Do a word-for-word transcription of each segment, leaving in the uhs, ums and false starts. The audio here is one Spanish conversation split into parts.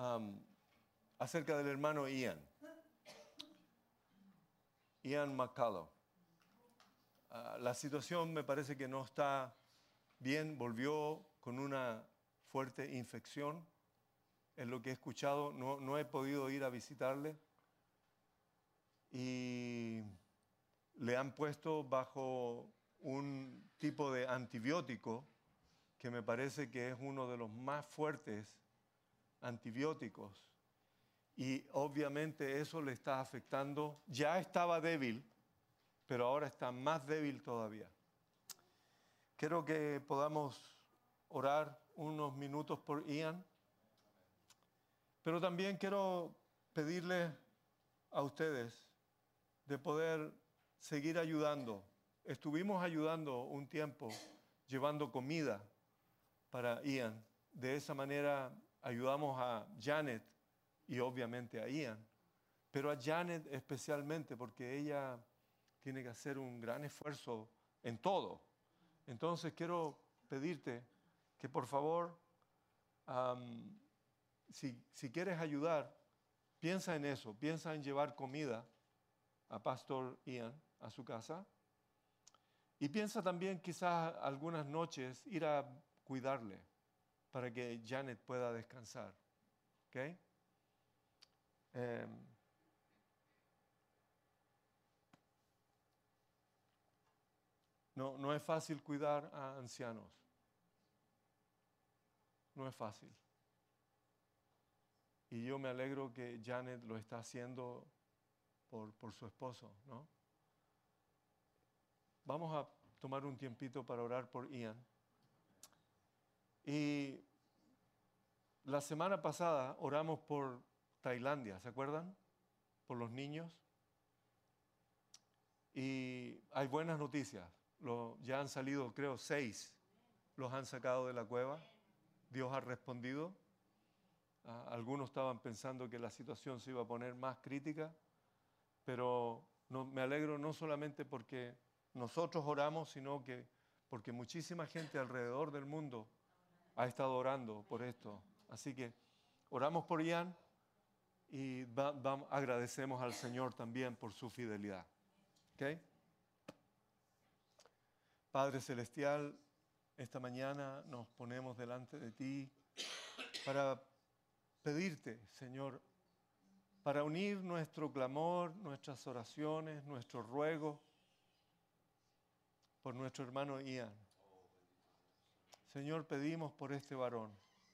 um, acerca del hermano Ian. Ian McCullough. Uh, la situación me parece que no está bien. Volvió con una fuerte infección. Es lo que he escuchado. No, no he podido ir a visitarle. Y le han puesto bajo un tipo de antibiótico que me parece que es uno de los más fuertes antibióticos. Y obviamente eso le está afectando. Ya estaba débil, pero ahora está más débil todavía. Quiero que podamos orar unos minutos por Ian, pero también quiero pedirle a ustedes de poder seguir ayudando. Estuvimos ayudando un tiempo, llevando comida para Ian. De esa manera ayudamos a Janet y obviamente a Ian, pero a Janet especialmente porque ella tiene que hacer un gran esfuerzo en todo. Entonces quiero pedirte que por favor, um, si, si quieres ayudar, piensa en eso, piensa en llevar comida a Pastor Ian a su casa y piensa también quizás algunas noches ir a cuidarle para que Janet pueda descansar. ¿Ok? Eh, no, no es fácil cuidar a ancianos. No es fácil. Y yo me alegro que Janet lo está haciendo por, por su esposo, ¿no? Vamos a tomar un tiempito para orar por Ian. Y la semana pasada oramos por Tailandia, ¿se acuerdan? Por los niños. Y hay buenas noticias. Lo, ya han salido, creo, seis. Los han sacado de la cueva. Dios ha respondido. Ah, algunos estaban pensando que la situación se iba a poner más crítica, pero no, me alegro no solamente porque nosotros oramos, sino que porque muchísima gente alrededor del mundo ha estado orando por esto. Así que oramos por Ian y va, va, agradecemos al Señor también por su fidelidad. ¿Okay? Padre Celestial, esta mañana nos ponemos delante de ti para pedirte, Señor, para unir nuestro clamor, nuestras oraciones, nuestro ruego por nuestro hermano Ian. Señor, pedimos por este varón.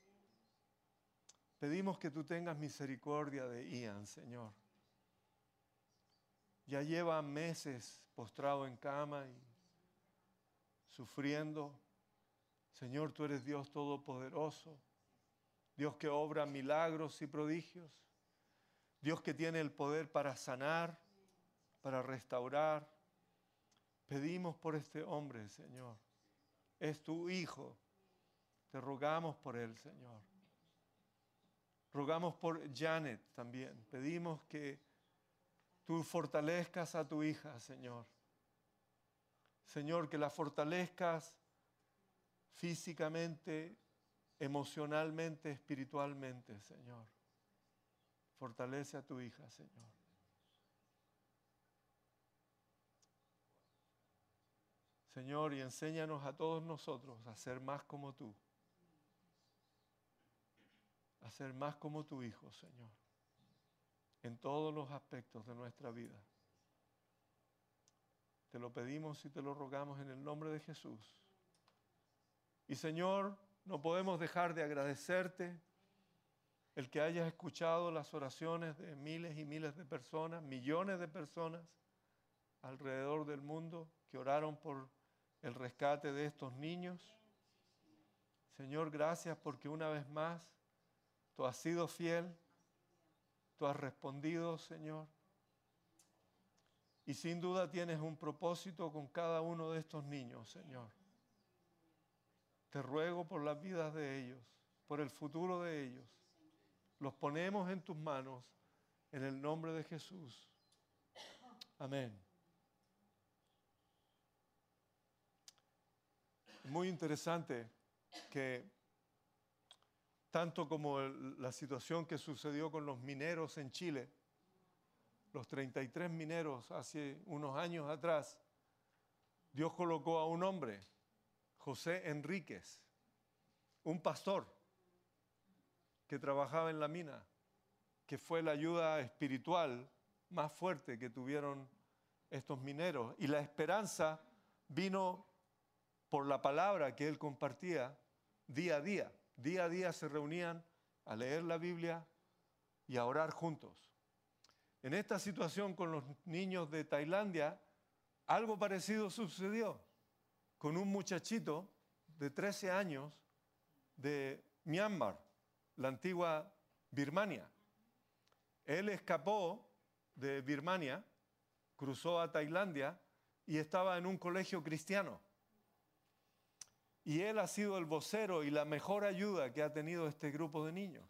Pedimos que tú tengas misericordia de Ian, Señor. Ya lleva meses postrado en cama y sufriendo. Señor, tú eres Dios todopoderoso, Dios que obra milagros y prodigios, Dios que tiene el poder para sanar, para restaurar. Pedimos por este hombre, Señor. Es tu hijo. Te rogamos por él, Señor. Rogamos por Janet también. Pedimos que tú fortalezcas a tu hija, Señor. Señor, que la fortalezcas físicamente, emocionalmente, espiritualmente, Señor. Fortalece a tu hija, Señor. Señor, y enséñanos a todos nosotros a ser más como tú. A ser más como tu Hijo, Señor. En todos los aspectos de nuestra vida. Te lo pedimos y te lo rogamos en el nombre de Jesús. Y Señor, no podemos dejar de agradecerte el que hayas escuchado las oraciones de miles y miles de personas, millones de personas alrededor del mundo que oraron por el rescate de estos niños. Señor, gracias porque una vez más tú has sido fiel, tú has respondido, Señor. Y sin duda tienes un propósito con cada uno de estos niños, Señor. Te ruego por las vidas de ellos, por el futuro de ellos. Los ponemos en tus manos en el nombre de Jesús. Amén. Muy interesante que tanto como el, la situación que sucedió con los mineros en Chile, los treinta y tres mineros hace unos años atrás, Dios colocó a un hombre, José Enríquez, un pastor que trabajaba en la mina, que fue la ayuda espiritual más fuerte que tuvieron estos mineros. Y la esperanza vino por la palabra que él compartía día a día. Día a día se reunían a leer la Biblia y a orar juntos. En esta situación con los niños de Tailandia, algo parecido sucedió con un muchachito de trece años de Myanmar, la antigua Birmania. Él escapó de Birmania, cruzó a Tailandia y estaba en un colegio cristiano. Y él ha sido el vocero y la mejor ayuda que ha tenido este grupo de niños.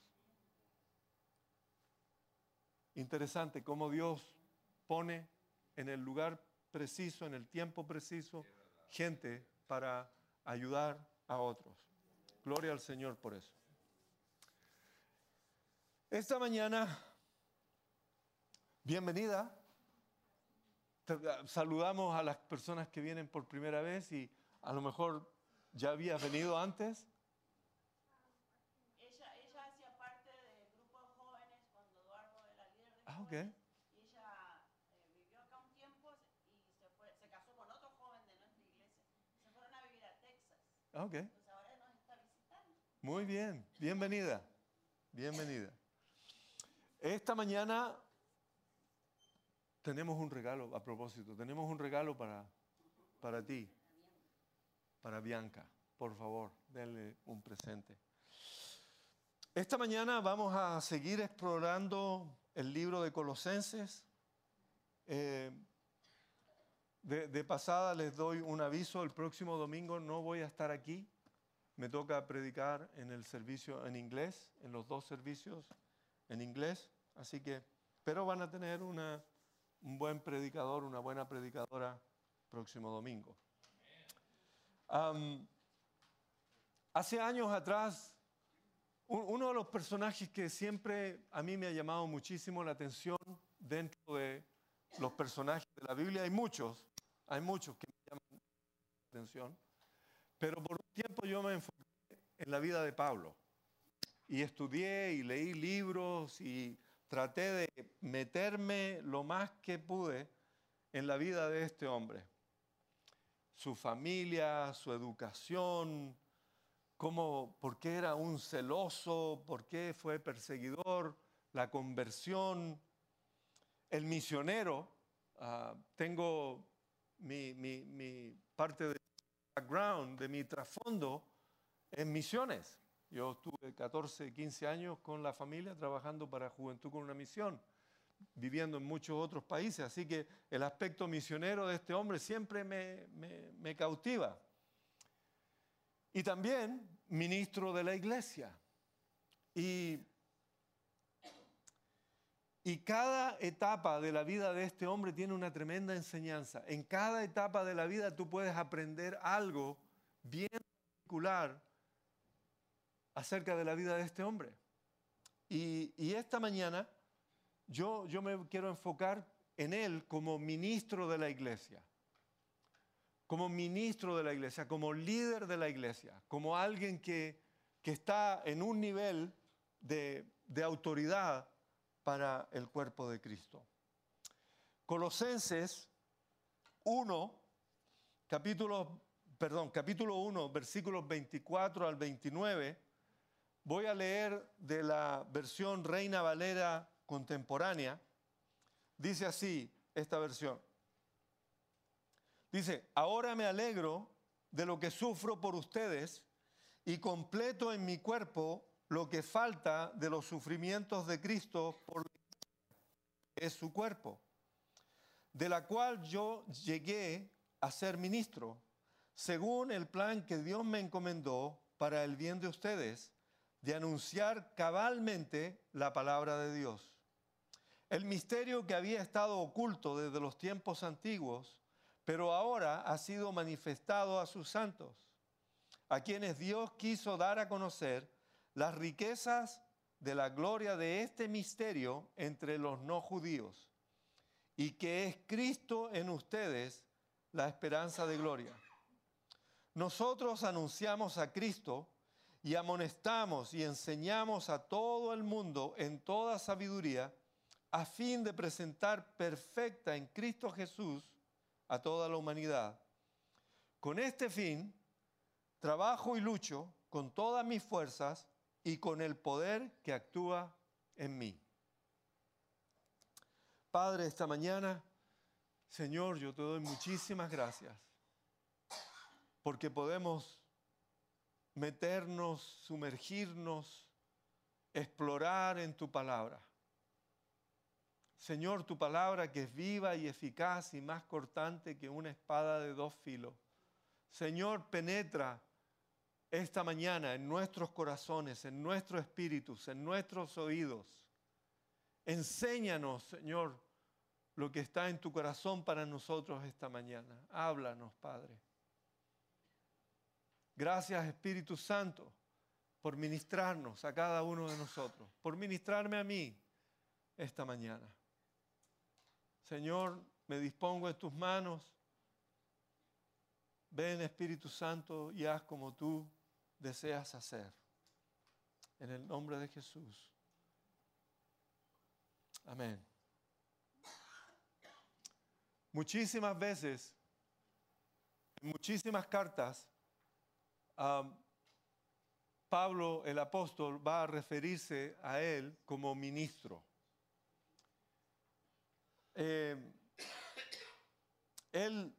Interesante cómo Dios pone en el lugar preciso, en el tiempo preciso, gente para ayudar a otros. Gloria al Señor por eso. Esta mañana, bienvenida. Saludamos a las personas que vienen por primera vez y a lo mejor ya habías venido antes. Ella, ella hacía parte del grupo de jóvenes cuando Eduardo era líder de Ah, jóvenes. ok. Y ella eh, vivió acá un tiempo y se, fue, se casó con otro joven de nuestra iglesia. Se fueron a vivir a Texas. Ah, ok. Entonces ahora nos está visitando. Muy bien. Bienvenida. Bienvenida. Esta mañana tenemos un regalo, a propósito, tenemos un regalo para, para ti, para Bianca. Por favor, denle un presente. Esta mañana vamos a seguir explorando el libro de Colosenses. Eh, de, de pasada les doy un aviso, el próximo domingo no voy a estar aquí. Me toca predicar en el servicio en inglés, en los dos servicios en inglés. Así que, pero van a tener una, un buen predicador, una buena predicadora próximo domingo. Um, hace años atrás, un, uno de los personajes que siempre a mí me ha llamado muchísimo la atención dentro de los personajes de la Biblia, hay muchos, hay muchos que me llaman la atención, pero por un tiempo yo me enfoqué en la vida de Pablo y estudié y leí libros y traté de meterme lo más que pude en la vida de este hombre. Su familia, su educación, cómo, por qué era un celoso, por qué fue perseguidor, la conversión, el misionero. Uh, tengo mi, mi, mi parte de background, de mi trasfondo en misiones. Yo estuve catorce, quince años con la familia trabajando para Juventud con una Misión, viviendo en muchos otros países. Así que el aspecto misionero de este hombre siempre me, me, me cautiva. Y también ministro de la iglesia. Y, y cada etapa de la vida de este hombre tiene una tremenda enseñanza. En cada etapa de la vida tú puedes aprender algo bien particular acerca de la vida de este hombre. Y, y esta mañana yo, yo me quiero enfocar en él como ministro de la iglesia, como ministro de la iglesia, como líder de la iglesia, como alguien que, que está en un nivel de, de autoridad para el cuerpo de Cristo. Colosenses uno, capítulo, perdón, capítulo uno, versículos veinticuatro al veintinueve. Voy a leer de la versión Reina Valera contemporánea. Dice así esta versión. Dice, ahora me alegro de lo que sufro por ustedes y completo en mi cuerpo lo que falta de los sufrimientos de Cristo por la que es su cuerpo, de la cual yo llegué a ser ministro, según el plan que Dios me encomendó para el bien de ustedes, de anunciar cabalmente la palabra de Dios. El misterio que había estado oculto desde los tiempos antiguos, pero ahora ha sido manifestado a sus santos, a quienes Dios quiso dar a conocer las riquezas de la gloria de este misterio entre los no judíos, y que es Cristo en ustedes, la esperanza de gloria. Nosotros anunciamos a Cristo y amonestamos y enseñamos a todo el mundo en toda sabiduría, a fin de presentar perfecta en Cristo Jesús a toda la humanidad. Con este fin, trabajo y lucho con todas mis fuerzas y con el poder que actúa en mí. Padre, esta mañana, Señor, yo te doy muchísimas gracias porque podemos meternos, sumergirnos, explorar en tu palabra. Señor, tu palabra que es viva y eficaz y más cortante que una espada de dos filos. Señor, penetra esta mañana en nuestros corazones, en nuestros espíritus, en nuestros oídos. Enséñanos, Señor, lo que está en tu corazón para nosotros esta mañana. Háblanos, Padre. Gracias, Espíritu Santo, por ministrarnos a cada uno de nosotros, por ministrarme a mí esta mañana. Señor, me dispongo en tus manos. Ven, Espíritu Santo, y haz como tú deseas hacer. En el nombre de Jesús. Amén. Muchísimas veces, en muchísimas cartas, um, Pablo, el apóstol, va a referirse a él como ministro. Eh, él,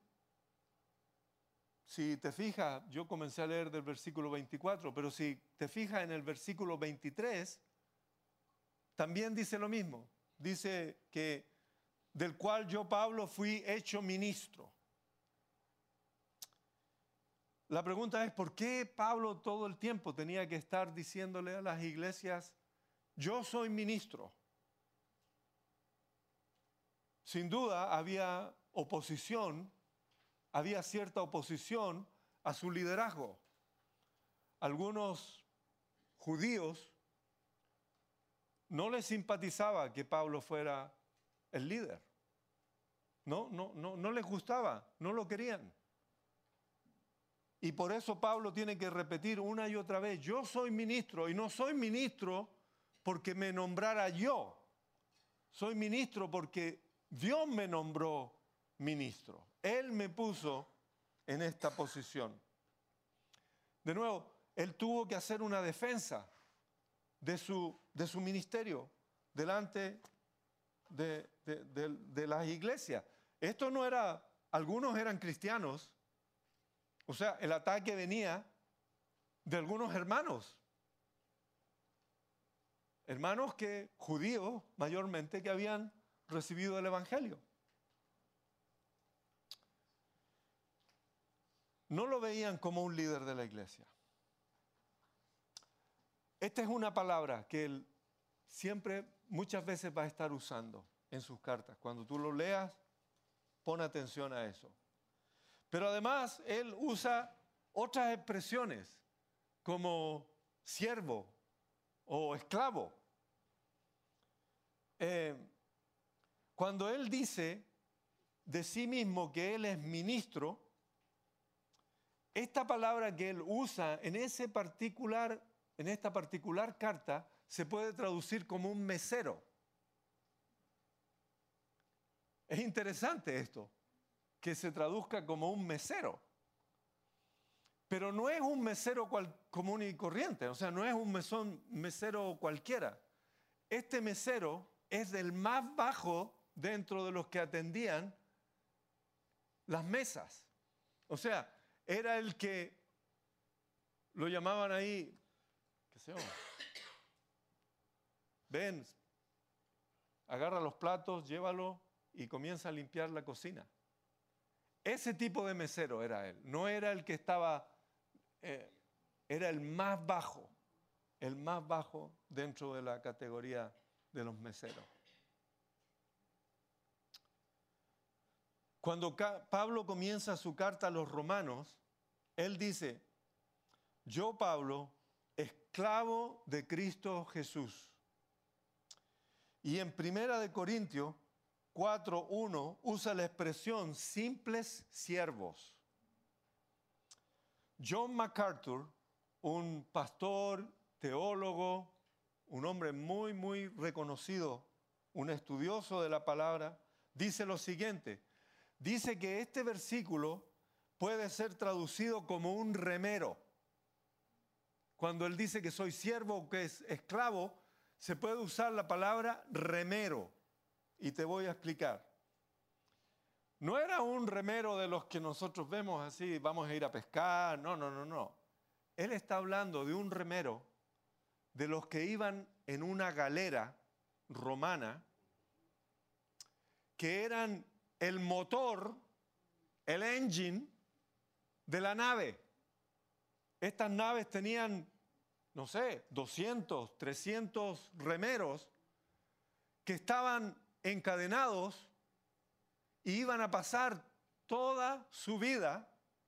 si te fijas, yo comencé a leer del versículo veinticuatro, pero si te fijas en el versículo veintitrés, también dice lo mismo. Dice que del cual yo, Pablo, fui hecho ministro. La pregunta es, ¿por qué Pablo todo el tiempo tenía que estar diciéndole a las iglesias, yo soy ministro? Sin duda había oposición, había cierta oposición a su liderazgo. Algunos judíos no les simpatizaba que Pablo fuera el líder. No, no, no, no les gustaba, no lo querían. Y por eso Pablo tiene que repetir una y otra vez, yo soy ministro, y no soy ministro porque me nombrara yo. Soy ministro porque Dios me nombró ministro. Él me puso en esta posición. De nuevo, él tuvo que hacer una defensa de su, de su ministerio delante de, de, de, de las iglesias. Esto no era, algunos eran cristianos, o sea, el ataque venía de algunos hermanos. Hermanos que, judíos mayormente, que habían recibido el evangelio. No lo veían como un líder de la iglesia. Esta es una palabra que él siempre, muchas veces va a estar usando en sus cartas. Cuando tú lo leas, pon atención a eso. Pero además, él usa otras expresiones como siervo o esclavo. Eh, cuando él dice de sí mismo que él es ministro, esta palabra que él usa en, ese particular, en esta particular carta se puede traducir como un mesero. Es interesante esto, que se traduzca como un mesero. Pero no es un mesero cual, común y corriente, o sea, no es un mesón, mesero cualquiera. Este mesero es del más bajo dentro de los que atendían las mesas. O sea, era el que lo llamaban ahí, qué sé yo, ven, agarra los platos, llévalo y comienza a limpiar la cocina. Ese tipo de mesero era él, no era el que estaba, eh, era el más bajo, el más bajo dentro de la categoría de los meseros. Cuando Pablo comienza su carta a los romanos, él dice, yo, Pablo, esclavo de Cristo Jesús. Y en Primera de Corintios cuatro uno usa la expresión simples siervos. John MacArthur, un pastor, teólogo, un hombre muy, muy reconocido, un estudioso de la palabra, dice lo siguiente. Dice que este versículo puede ser traducido como un remero. Cuando él dice que soy siervo o que es esclavo, se puede usar la palabra remero. Y te voy a explicar. No era un remero de los que nosotros vemos así, vamos a ir a pescar. No, no, no, no. Él está hablando de un remero de los que iban en una galera romana, que eran el motor, el engine de la nave. Estas naves tenían, no sé, doscientos, trescientos remeros que estaban encadenados y iban a pasar toda su vida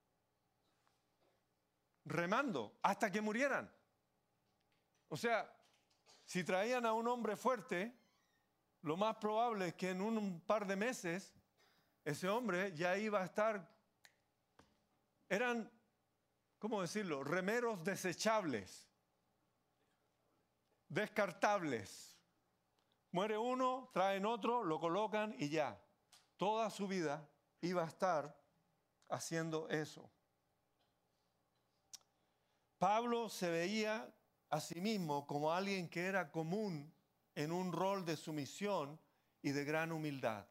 remando hasta que murieran. O sea, si traían a un hombre fuerte, lo más probable es que en un par de meses ese hombre ya iba a estar, eran, ¿cómo decirlo?, remeros desechables, descartables. Muere uno, traen otro, lo colocan y ya. Toda su vida iba a estar haciendo eso. Pablo se veía a sí mismo como alguien que era común en un rol de sumisión y de gran humildad.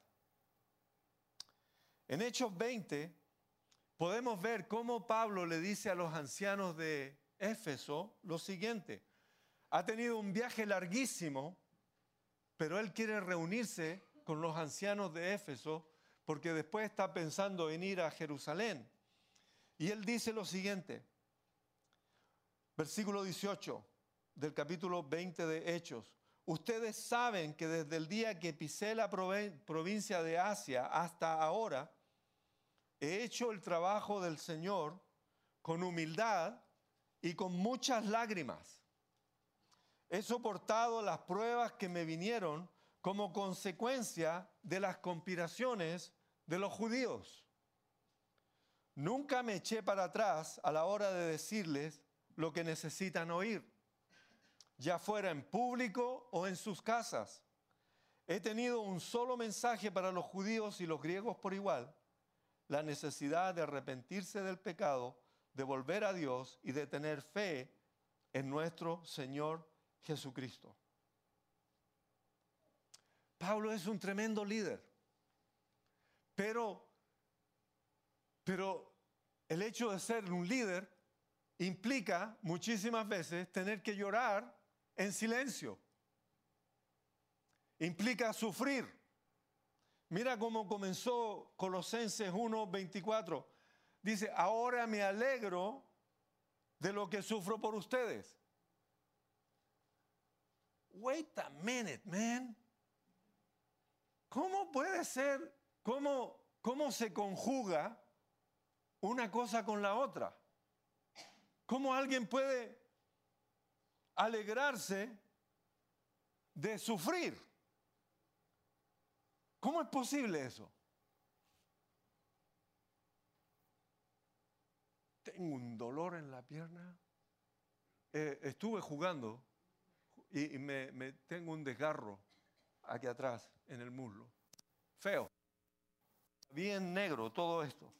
En Hechos veinte podemos ver cómo Pablo le dice a los ancianos de Éfeso lo siguiente. Ha tenido un viaje larguísimo, pero él quiere reunirse con los ancianos de Éfeso porque después está pensando en ir a Jerusalén. Y él dice lo siguiente, versículo dieciocho del capítulo veinte de Hechos. Ustedes saben que desde el día que pisé la provincia de Asia hasta ahora, he hecho el trabajo del Señor con humildad y con muchas lágrimas. He soportado las pruebas que me vinieron como consecuencia de las conspiraciones de los judíos. Nunca me eché para atrás a la hora de decirles lo que necesitan oír, ya fuera en público o en sus casas. He tenido un solo mensaje para los judíos y los griegos por igual, la necesidad de arrepentirse del pecado, de volver a Dios y de tener fe en nuestro Señor Jesucristo. Pablo es un tremendo líder, pero, pero el hecho de ser un líder implica muchísimas veces tener que llorar en silencio. Implica sufrir. Mira cómo comenzó Colosenses uno veinticuatro. Dice, ahora me alegro de lo que sufro por ustedes. Wait a minute, man. ¿Cómo puede ser? ¿Cómo, cómo se conjuga una cosa con la otra? ¿Cómo alguien puede alegrarse de sufrir? ¿Cómo es posible eso? Tengo un dolor en la pierna. Eh, estuve jugando y, y me, me tengo un desgarro aquí atrás en el muslo. Feo. Bien negro todo esto.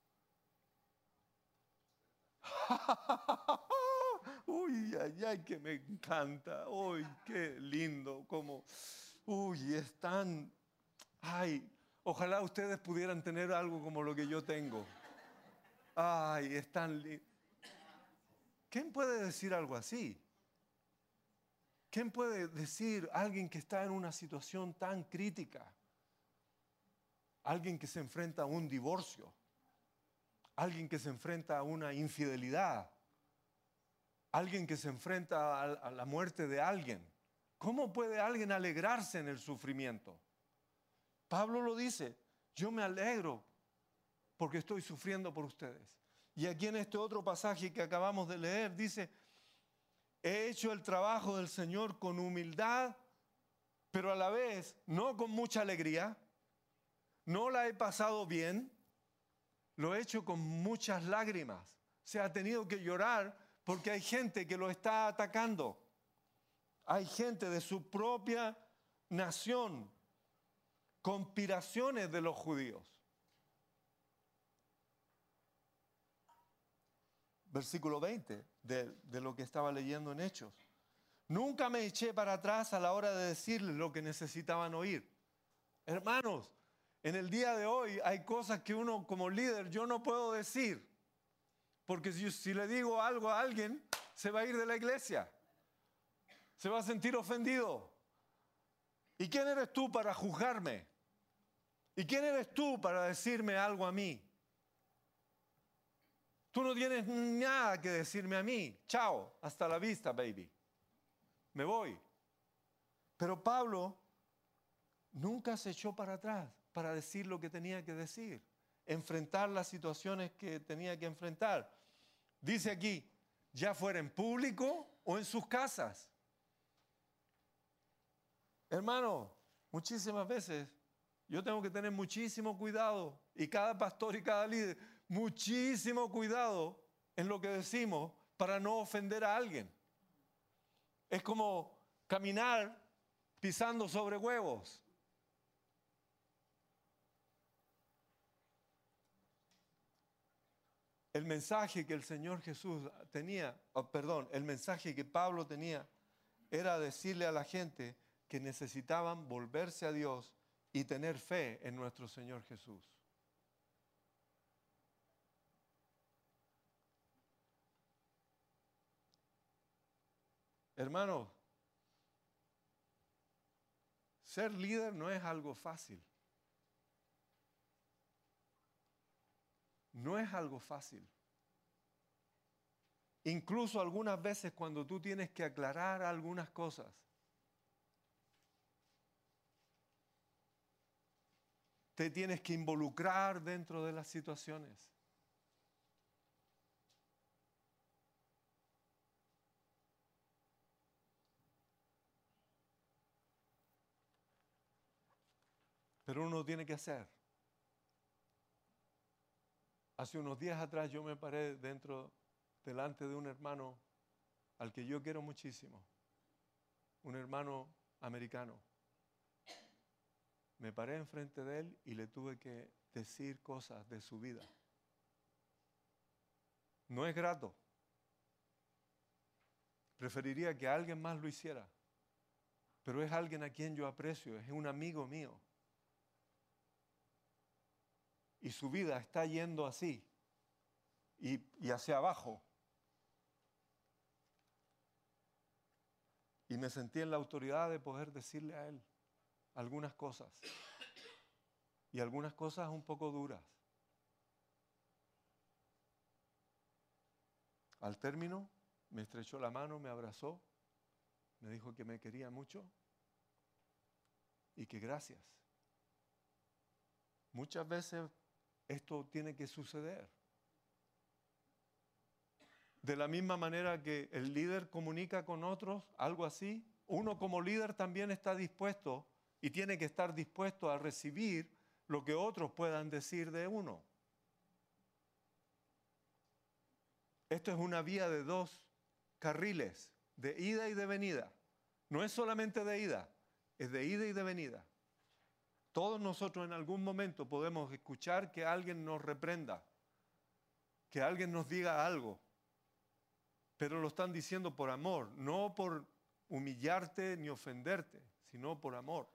Uy, ay, ay, que me encanta. Uy, qué lindo. Como, uy, es tan... Ay, ojalá ustedes pudieran tener algo como lo que yo tengo. Ay, es tan lindo. ¿Quién puede decir algo así? ¿Quién puede decir alguien que está en una situación tan crítica? Alguien que se enfrenta a un divorcio. Alguien que se enfrenta a una infidelidad. Alguien que se enfrenta a, a la muerte de alguien. ¿Cómo puede alguien alegrarse en el sufrimiento? Pablo lo dice, yo me alegro porque estoy sufriendo por ustedes. Y aquí en este otro pasaje que acabamos de leer dice, he hecho el trabajo del Señor con humildad, pero a la vez no con mucha alegría. No la he pasado bien, lo he hecho con muchas lágrimas. Se ha tenido que llorar porque hay gente que lo está atacando. Hay gente de su propia nación, conspiraciones de los judíos. Versículo veinte de, de lo que estaba leyendo en Hechos. Nunca me eché para atrás a la hora de decirles lo que necesitaban oír. Hermanos, en el día de hoy hay cosas que uno como líder yo no puedo decir. Porque si, si le digo algo a alguien, se va a ir de la iglesia. Se va a sentir ofendido. ¿Y quién eres tú para juzgarme? ¿Y quién eres tú para decirme algo a mí? Tú no tienes nada que decirme a mí. Chao, hasta la vista, baby. Me voy. Pero Pablo nunca se echó para atrás para decir lo que tenía que decir, enfrentar las situaciones que tenía que enfrentar. Dice aquí, ya fuera en público o en sus casas. Hermano, muchísimas veces yo tengo que tener muchísimo cuidado, y cada pastor y cada líder, muchísimo cuidado en lo que decimos para no ofender a alguien. Es como caminar pisando sobre huevos. El mensaje que el Señor Jesús tenía, oh, perdón, el mensaje que Pablo tenía era decirle a la gente que necesitaban volverse a Dios y tener fe en nuestro Señor Jesús. Hermanos, ser líder no es algo fácil. No es algo fácil. Incluso algunas veces cuando tú tienes que aclarar algunas cosas, te tienes que involucrar dentro de las situaciones. Pero uno tiene que hacer. Hace unos días atrás yo me paré dentro, delante de un hermano al que yo quiero muchísimo, un hermano americano. Me paré enfrente de él y le tuve que decir cosas de su vida. No es grato. Preferiría que alguien más lo hiciera, pero es alguien a quien yo aprecio, es un amigo mío. Y su vida está yendo así y, y hacia abajo. Y me sentí en la autoridad de poder decirle a él algunas cosas. Y algunas cosas un poco duras. Al término, me estrechó la mano, me abrazó, me dijo que me quería mucho y que gracias. Muchas veces esto tiene que suceder. De la misma manera que el líder comunica con otros, algo así, uno como líder también está dispuesto y tiene que estar dispuesto a recibir lo que otros puedan decir de uno. Esto es una vía de dos carriles, de ida y de venida. No es solamente de ida, es de ida y de venida. Todos nosotros en algún momento podemos escuchar que alguien nos reprenda, que alguien nos diga algo, pero lo están diciendo por amor, no por humillarte ni ofenderte, sino por amor.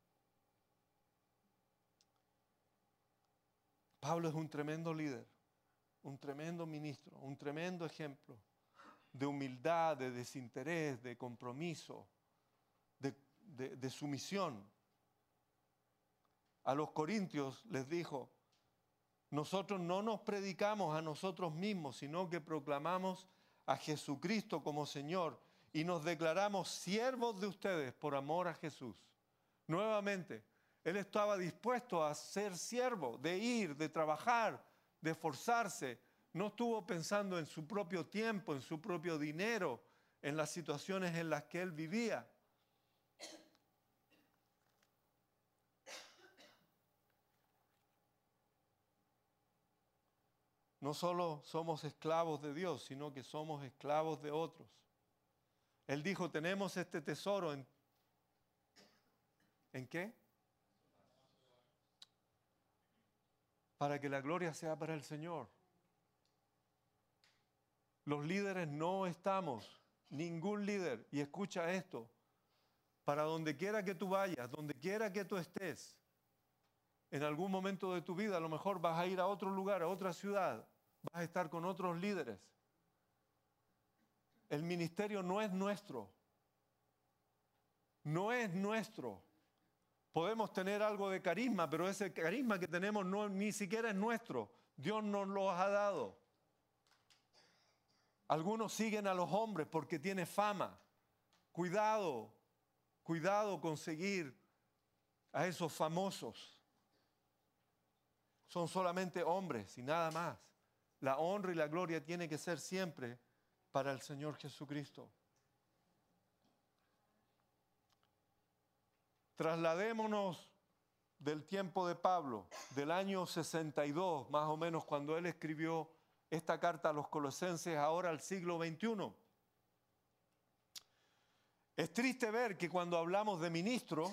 Pablo es un tremendo líder, un tremendo ministro, un tremendo ejemplo de humildad, de desinterés, de compromiso, de, de, de sumisión. A los corintios les dijo, nosotros no nos predicamos a nosotros mismos, sino que proclamamos a Jesucristo como Señor y nos declaramos siervos de ustedes por amor a Jesús. Nuevamente, él estaba dispuesto a ser siervo, de ir, de trabajar, de esforzarse. No estuvo pensando en su propio tiempo, en su propio dinero, en las situaciones en las que él vivía. No solo somos esclavos de Dios, sino que somos esclavos de otros. Él dijo, tenemos este tesoro en... ¿En qué? Para que la gloria sea para el Señor. Los líderes no estamos, ningún líder, y escucha esto, para donde quiera que tú vayas, donde quiera que tú estés, en algún momento de tu vida, a lo mejor vas a ir a otro lugar, a otra ciudad, vas a estar con otros líderes. El ministerio no es nuestro. No es nuestro. Podemos tener algo de carisma, pero ese carisma que tenemos no, ni siquiera es nuestro. Dios nos lo ha dado. Algunos siguen a los hombres porque tiene fama. Cuidado, cuidado con seguir a esos famosos. Son solamente hombres y nada más. La honra y la gloria tiene que ser siempre para el Señor Jesucristo. Trasladémonos del tiempo de Pablo, del año sesenta y dos, más o menos, cuando él escribió esta carta a los Colosenses, ahora al siglo veintiuno. Es triste ver que cuando hablamos de ministro,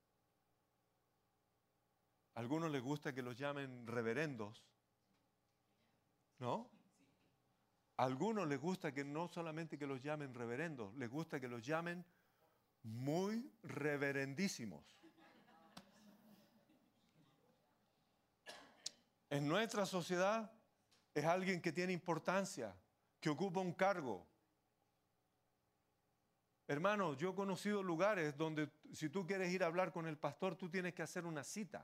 a algunos les gusta que los llamen reverendos, ¿no? A algunos les gusta que no solamente que los llamen reverendos, les gusta que los llamen muy reverendísimos. En nuestra sociedad es alguien que tiene importancia, que ocupa un cargo. Hermano, yo he conocido lugares donde si tú quieres ir a hablar con el pastor, tú tienes que hacer una cita.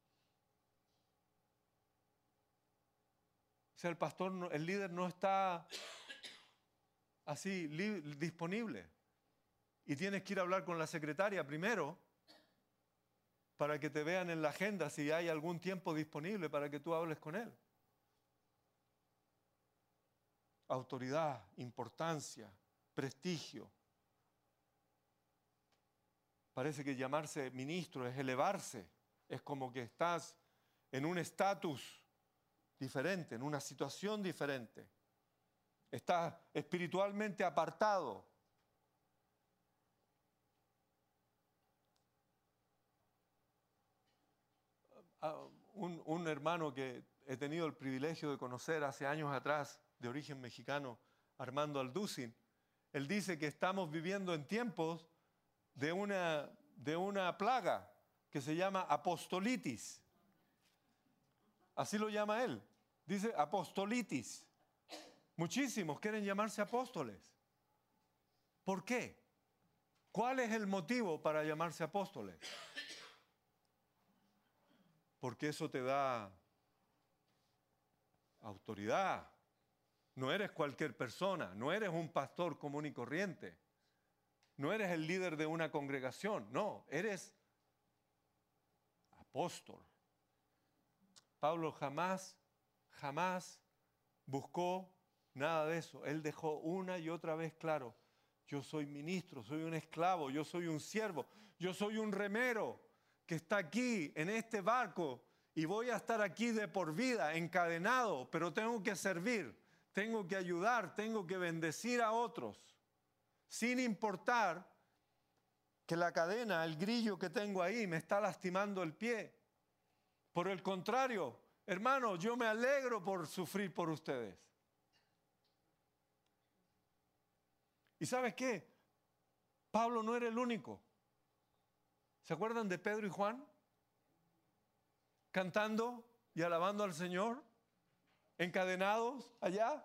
O sea, el pastor, el líder no está así disponible. Y tienes que ir a hablar con la secretaria primero para que te vean en la agenda si hay algún tiempo disponible para que tú hables con él. Autoridad, importancia, prestigio. Parece que llamarse ministro es elevarse. Es como que estás en un estatus diferente, en una situación diferente. Estás espiritualmente apartado. Un, un hermano que he tenido el privilegio de conocer hace años atrás, de origen mexicano, Armando Alducin, él dice que estamos viviendo en tiempos de una, de una plaga que se llama apostolitis. Así lo llama él. Dice apostolitis. Muchísimos quieren llamarse apóstoles. ¿Por qué? ¿Cuál es el motivo para llamarse apóstoles? Porque eso te da autoridad. No eres cualquier persona, no eres un pastor común y corriente. No eres el líder de una congregación, no, eres apóstol. Pablo jamás, jamás buscó nada de eso. Él dejó una y otra vez claro, yo soy ministro, soy un esclavo, yo soy un siervo, yo soy un remero que está aquí en este barco y voy a estar aquí de por vida, encadenado, pero tengo que servir, tengo que ayudar, tengo que bendecir a otros, sin importar que la cadena, el grillo que tengo ahí me está lastimando el pie. Por el contrario, hermano, yo me alegro por sufrir por ustedes. ¿Y sabes qué? Pablo no era el único. ¿Se acuerdan de Pedro y Juan? Cantando y alabando al Señor, encadenados allá.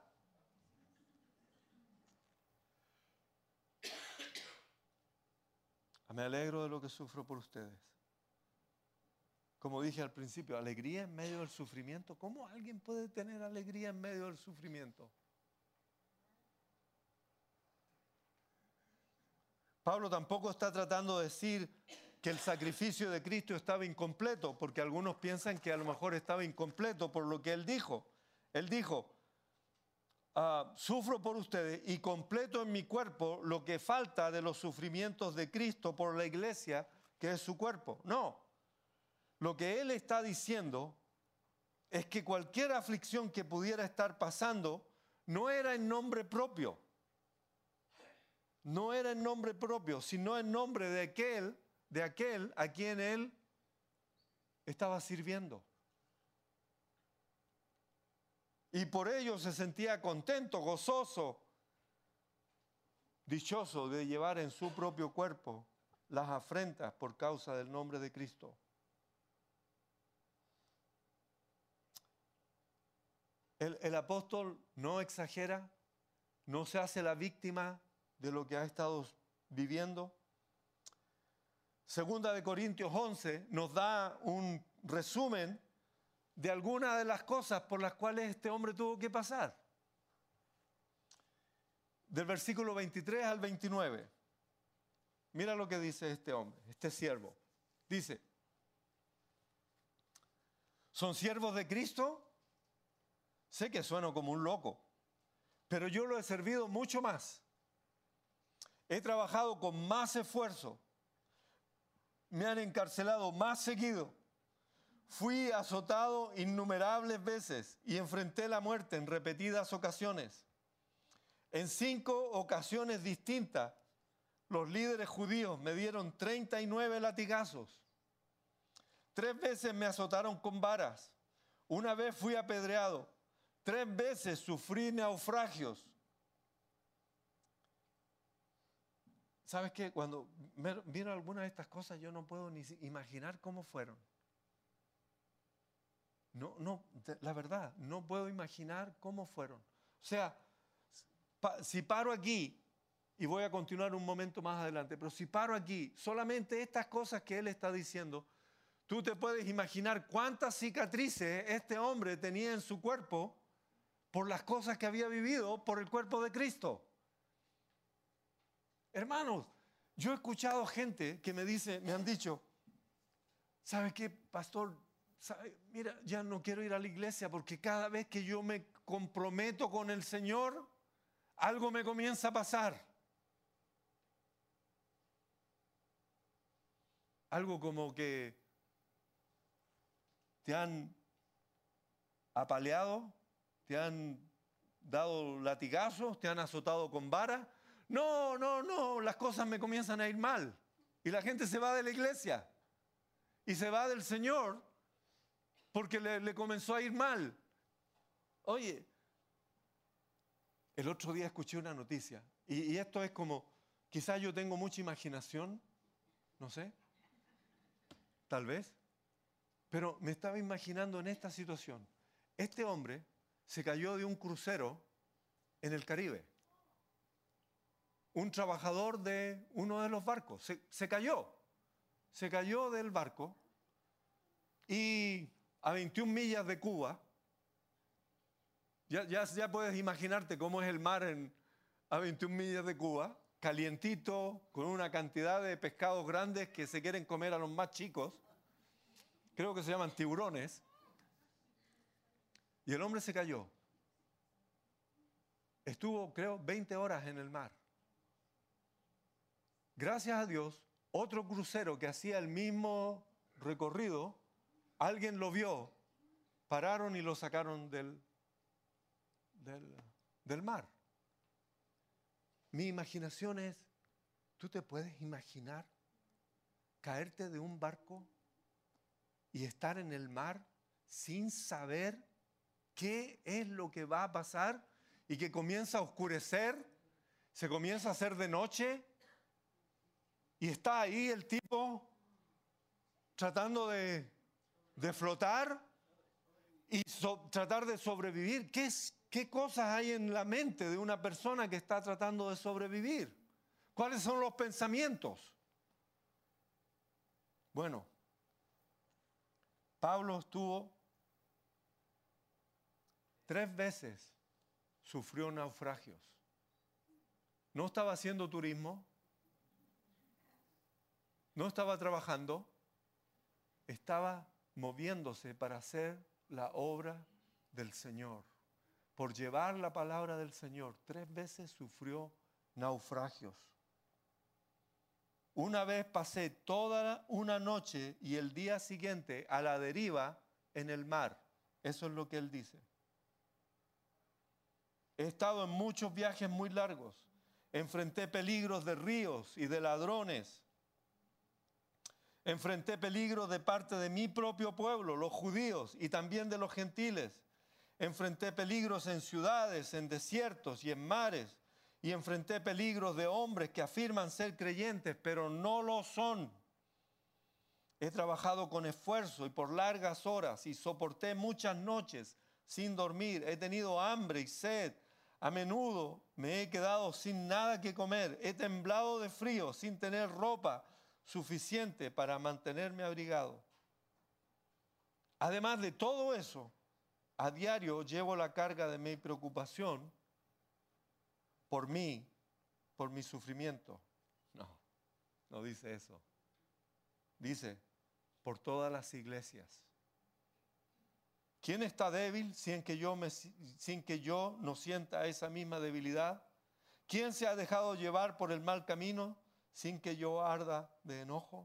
Me alegro de lo que sufro por ustedes. Como dije al principio, alegría en medio del sufrimiento. ¿Cómo alguien puede tener alegría en medio del sufrimiento? Pablo tampoco está tratando de decir que el sacrificio de Cristo estaba incompleto, porque algunos piensan que a lo mejor estaba incompleto por lo que él dijo. Él dijo, uh, sufro por ustedes y completo en mi cuerpo lo que falta de los sufrimientos de Cristo por la iglesia, que es su cuerpo. No. Lo que él está diciendo es que cualquier aflicción que pudiera estar pasando no era en nombre propio. No era en nombre propio, sino en nombre de aquel, de aquel a quien él estaba sirviendo. Y por ello se sentía contento, gozoso, dichoso de llevar en su propio cuerpo las afrentas por causa del nombre de Cristo. El, el apóstol no exagera, no se hace la víctima de lo que ha estado viviendo. Segunda de Corintios once nos da un resumen de algunas de las cosas por las cuales este hombre tuvo que pasar. Del versículo veintitrés al veintinueve. Mira lo que dice este hombre, este siervo. Dice, ¿son siervos de Cristo? Sé que sueno como un loco, pero yo lo he servido mucho más. He trabajado con más esfuerzo. Me han encarcelado más seguido. Fui azotado innumerables veces y enfrenté la muerte en repetidas ocasiones. En cinco ocasiones distintas, los líderes judíos me dieron treinta y nueve latigazos. Tres veces me azotaron con varas. Una vez fui apedreado. Tres veces sufrí naufragios. ¿Sabes qué? Cuando miro algunas de estas cosas, yo no puedo ni imaginar cómo fueron. No, no, la verdad, no puedo imaginar cómo fueron. O sea, pa, si paro aquí, y voy a continuar un momento más adelante, pero si paro aquí, solamente estas cosas que él está diciendo, tú te puedes imaginar cuántas cicatrices este hombre tenía en su cuerpo por las cosas que había vivido por el cuerpo de Cristo. Hermanos, yo he escuchado gente que me dice, me han dicho, ¿sabe qué, pastor? ¿Sabe? Mira, ya no quiero ir a la iglesia porque cada vez que yo me comprometo con el Señor, algo me comienza a pasar. Algo como que te han apaleado, te han dado latigazos, te han azotado con vara. No, no, no, las cosas me comienzan a ir mal. Y la gente se va de la iglesia y se va del Señor porque le, le comenzó a ir mal. Oye, el otro día escuché una noticia y, y esto es como, quizás yo tengo mucha imaginación, no sé, tal vez, pero me estaba imaginando en esta situación. Este hombre se cayó de un crucero en el Caribe. Un trabajador de uno de los barcos se, se cayó, se cayó del barco y a veintiuna millas de Cuba, ya, ya, ya puedes imaginarte cómo es el mar en, a veintiuna millas de Cuba, calientito, con una cantidad de pescados grandes que se quieren comer a los más chicos, creo que se llaman tiburones, y el hombre se cayó. Estuvo, creo, veinte horas en el mar. Gracias a Dios, otro crucero que hacía el mismo recorrido, alguien lo vio, pararon y lo sacaron del, del, del mar. Mi imaginación es, ¿tú te puedes imaginar caerte de un barco y estar en el mar sin saber qué es lo que va a pasar y que comienza a oscurecer, se comienza a hacer de noche? Y está ahí el tipo tratando de, de flotar y so, tratar de sobrevivir. ¿Qué, es, ¿Qué cosas hay en la mente de una persona que está tratando de sobrevivir? ¿Cuáles son los pensamientos? Bueno, Pablo estuvo tres veces, sufrió naufragios. No estaba haciendo turismo. No estaba trabajando, estaba moviéndose para hacer la obra del Señor, por llevar la palabra del Señor, tres veces sufrió naufragios. Una vez pasé toda una noche y el día siguiente a la deriva en el mar. Eso es lo que él dice. He estado en muchos viajes muy largos. Enfrenté peligros de ríos y de ladrones. Enfrenté peligros de parte de mi propio pueblo, los judíos, y también de los gentiles. Enfrenté peligros en ciudades, en desiertos y en mares. Y enfrenté peligros de hombres que afirman ser creyentes, pero no lo son. He trabajado con esfuerzo y por largas horas y soporté muchas noches sin dormir. He tenido hambre y sed. A menudo me he quedado sin nada que comer. He temblado de frío sin tener ropa suficiente para mantenerme abrigado. Además de todo eso, a diario llevo la carga de mi preocupación por mí, por mi sufrimiento. No, no dice eso. Dice, por todas las iglesias. ¿Quién está débil sin que yo, me, sin que yo no sienta esa misma debilidad? ¿Quién se ha dejado llevar por el mal camino sin que yo arda de enojo?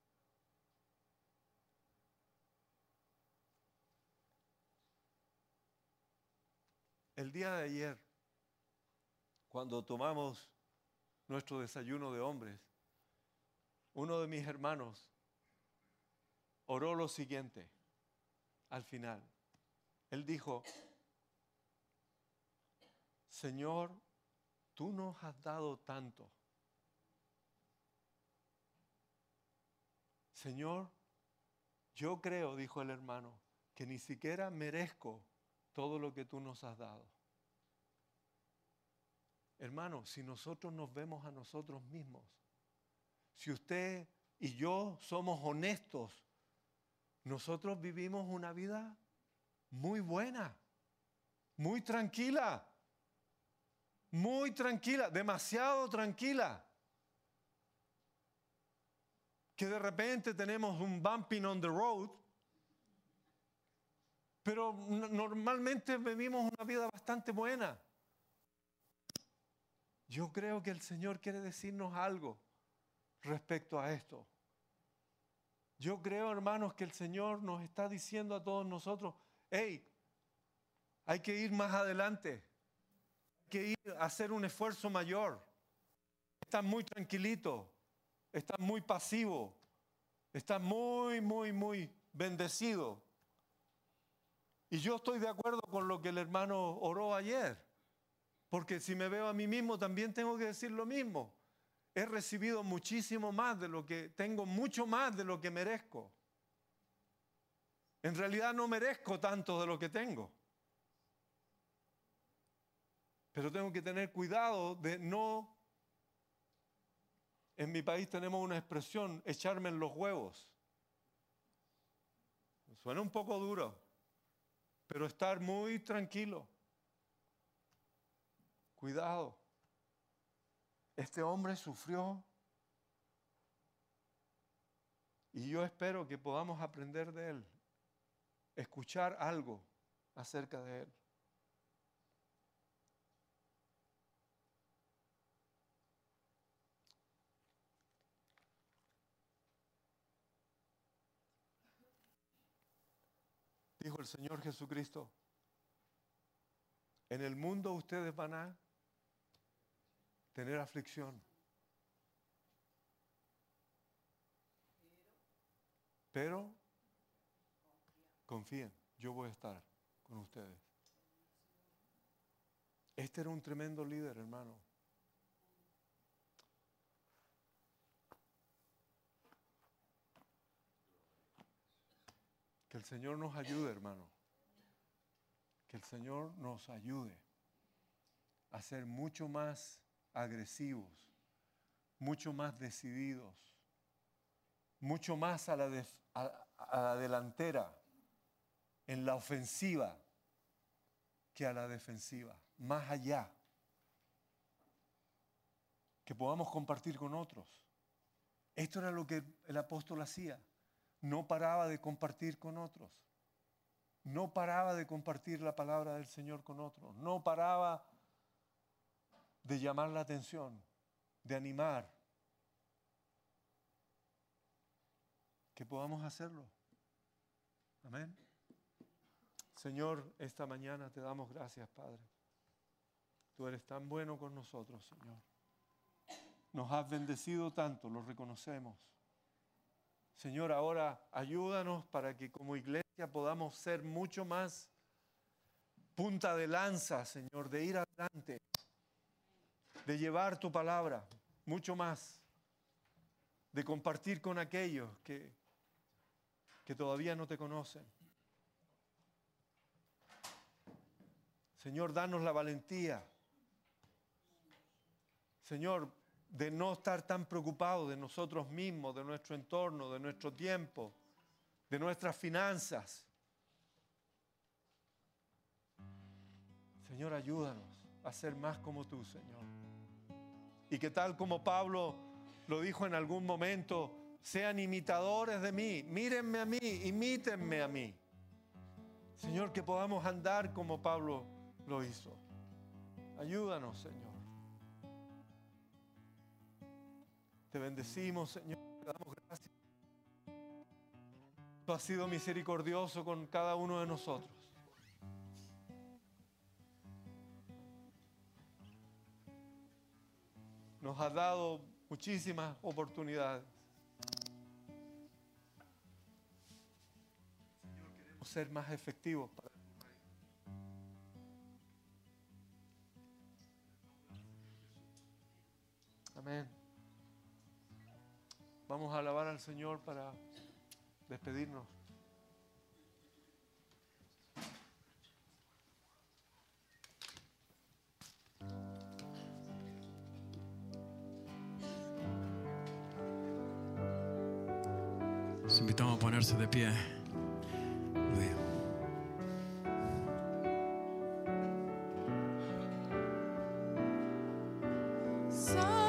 El día de ayer, cuando tomamos nuestro desayuno de hombres, uno de mis hermanos oró lo siguiente al final. Él dijo, Señor, tú nos has dado tanto. Señor, yo creo, dijo el hermano, que ni siquiera merezco todo lo que tú nos has dado. Hermano, si nosotros nos vemos a nosotros mismos, si usted y yo somos honestos, nosotros vivimos una vida muy buena, muy tranquila, muy tranquila, demasiado tranquila. Que de repente tenemos un bumping on the road, pero normalmente vivimos una vida bastante buena. Yo creo que el Señor quiere decirnos algo respecto a esto. Yo creo, hermanos, que el Señor nos está diciendo a todos nosotros, hey, hay que ir más adelante, hay que ir a hacer un esfuerzo mayor. Estás muy tranquilito, estás muy pasivo, estás muy, muy, muy bendecido. Y yo estoy de acuerdo con lo que el hermano oró ayer, porque si me veo a mí mismo también tengo que decir lo mismo. He recibido muchísimo más de lo que, tengo mucho más de lo que merezco. En realidad no merezco tanto de lo que tengo. Pero tengo que tener cuidado de no, en mi país tenemos una expresión, echarme en los huevos. Suena un poco duro, pero estar muy tranquilo. Cuidado. Este hombre sufrió y yo espero que podamos aprender de él, escuchar algo acerca de él. Dijo el Señor Jesucristo, en el mundo ustedes van a tener aflicción. Pero confíen, yo voy a estar con ustedes. Este era un tremendo líder, hermano. Que el Señor nos ayude, hermano. Que el Señor nos ayude a ser mucho más agresivos, mucho más decididos, mucho más a la, de, a, a la delantera, en la ofensiva, que a la defensiva, más allá. Que podamos compartir con otros. Esto era lo que el apóstol hacía. No paraba de compartir con otros. no paraba de compartir la palabra del Señor con otros, no paraba de llamar la atención, de animar. Que podamos hacerlo. Amén. Señor, esta mañana te damos gracias, Padre. Tú eres tan bueno con nosotros, Señor. Nos has bendecido tanto, lo reconocemos. Señor, ahora ayúdanos para que como iglesia podamos ser mucho más punta de lanza, Señor, de ir adelante, de llevar tu palabra, mucho más, de compartir con aquellos que, que todavía no te conocen. Señor, danos la valentía, Señor, de no estar tan preocupados de nosotros mismos, de nuestro entorno, de nuestro tiempo, de nuestras finanzas. Señor, ayúdanos a ser más como tú, Señor. Y que tal como Pablo lo dijo en algún momento, sean imitadores de mí, mírenme a mí, imítenme a mí. Señor, que podamos andar como Pablo lo hizo. Ayúdanos, Señor. Te bendecimos, Señor, te damos gracias. Tú has sido misericordioso con cada uno de nosotros. Nos has dado muchísimas oportunidades. Señor, queremos ser más efectivos para tu reino. Amén. Vamos a alabar al Señor para despedirnos. Les invitamos a ponerse de pie. So